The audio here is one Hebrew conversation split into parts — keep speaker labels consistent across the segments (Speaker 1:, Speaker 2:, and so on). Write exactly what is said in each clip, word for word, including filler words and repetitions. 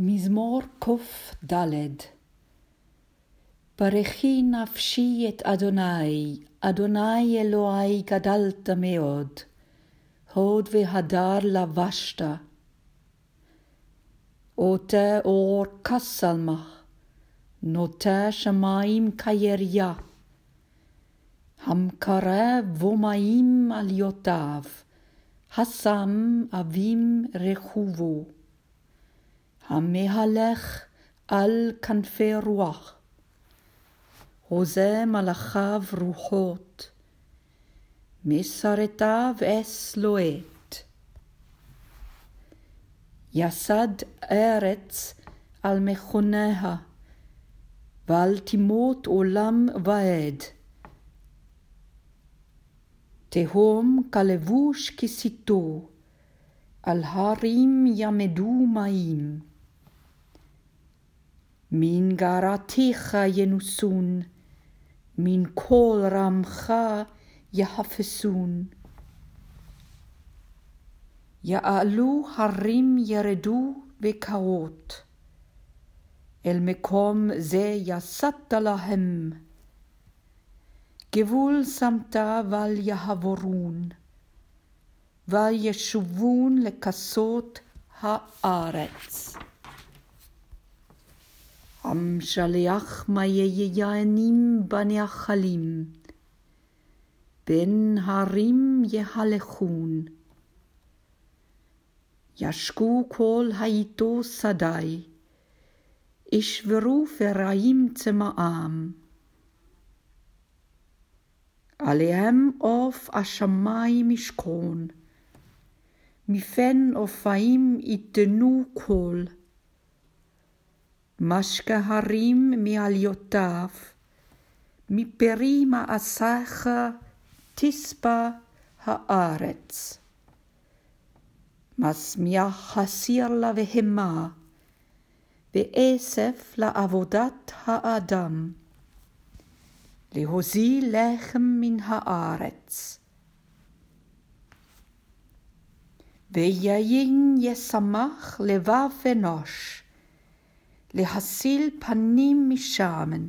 Speaker 1: מזמור קוף ד'. ברכי נפשי את אדוני, אדוני אלוהי גדלת מאוד, הוד והדר לבשת. אותה אור כסלמך, נוטה שמים כיריה, המקרב ומים עליותיו, השם אבים רכובו, המהלך על כנפי רוח, הוזה מלאכיו רוחות, מסרטיו אס לוהט. יסד ארץ על מכוניה, ועל תימות עולם ועד. תהום כלבוש כסיתו, על הרים ימדו מים. מן גערתיך ינוסון, מן קול רמך יחפשון. יעלו הרים ירדו בקעות, אל מקום זה יסדת להם. גבול שמת ול יעבורון, ול ישובון לכסות הארץ. המשלח מייענים בנחלים, בין הרים יהלכון. ישקו כל היתו שדי, ישברו פרעים צמאם. עליהם עוף השמיים ישכון, מפן עופיים יתנו קול. משקה הרים מעליותיו, מפרי מעשיך תספה הארץ. משמיח חסיר לבהמה, ועשף לעבודת האדם, להוזיל לחם מן הארץ. ויין ישמח לבב אנוש, להסיל פנים משמן,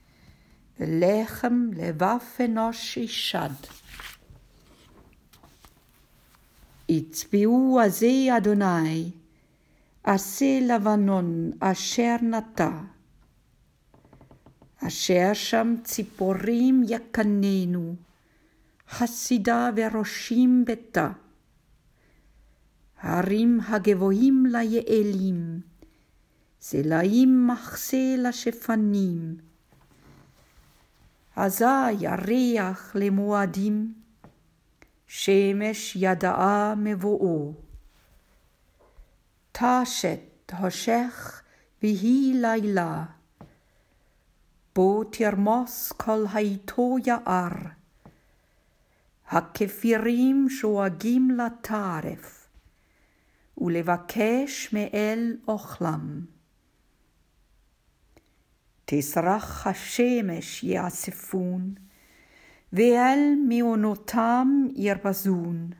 Speaker 1: ולחם לבב אנוש ישד. יצביעו עזי אדוני, עשה לבנון אשר נטע, אשר שם ציפורים יקננו, חסידה וראשים ביתה. הרים הגבוהים ליעלים, סלעים מחסה לשפנים. עזה ירח למועדים, שמש ידעה מבואו. תשת הושך והיא לילה, בו תרמוס כל היתו יער. הכפירים שואגים לטרף, ולבקש מאל אוכלם. תסרח השמש יאספון, ואל מעונותם ירבזון.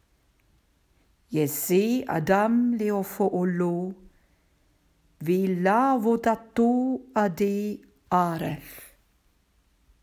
Speaker 1: יצא אדם להופעולו, ולעבודתו עדי ערף.